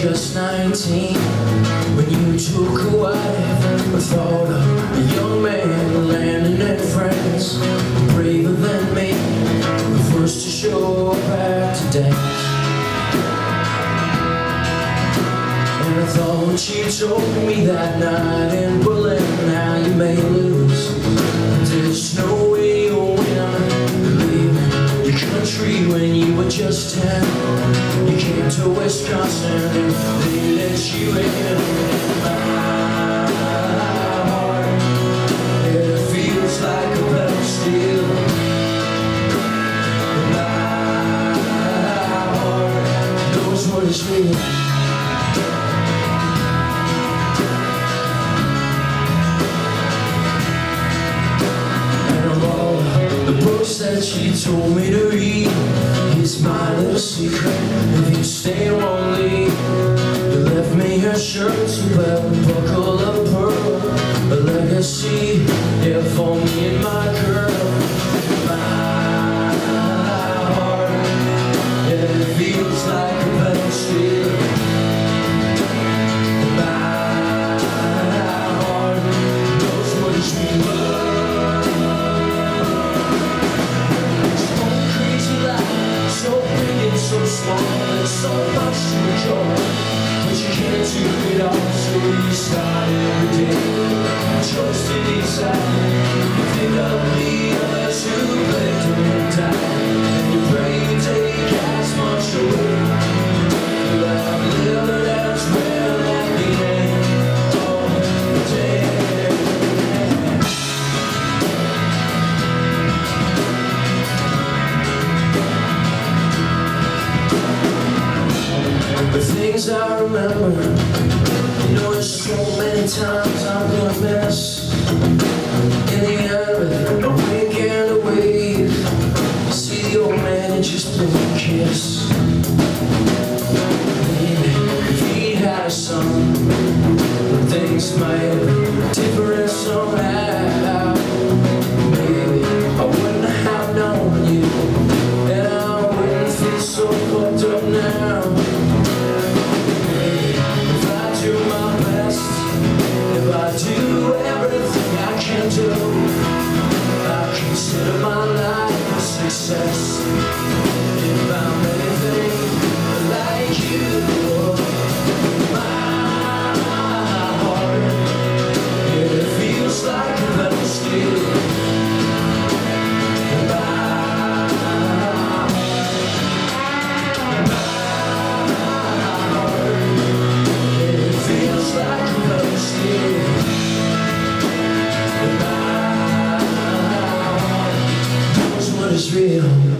just 19 when you took a wife. I thought of a young man landing in France, braver than me, the first to show up back to dance. And I thought when she told me that night in Berlin, how you may lose, there's no way you'll win. Leaving your country when you were just 10, you came to Wisconsin and they let you in. My heart, it feels like a pedal steel. My heart knows what is real. That she told me to read is my little secret. If you stay lonely, you left me her shirt to wear, a buckle of pearl, a legacy, yeah, for me and my girl. My heart, yeah, it feels like a pedal steel. My heart knows what it's real. So small and so much to enjoy, but you can't do it all, so you start every day. Chose to decide, you think of the others who lived and died, and you pray you take as much away. You have lived as well at the end of the day. The things I remember, you know, there's so many times I'm gonna miss. In the air, with a wink and a wave, you see the old man and just blew a kiss. Maybe if he had a son, things might be different somehow. Maybe I wouldn't have known you, and I wouldn't feel so fucked up now. Do everything I can do, I consider my life a success. If I'm anything like you, my heart, it feels like a pedal steel. My heart, it feels like a pedal steel. What is real?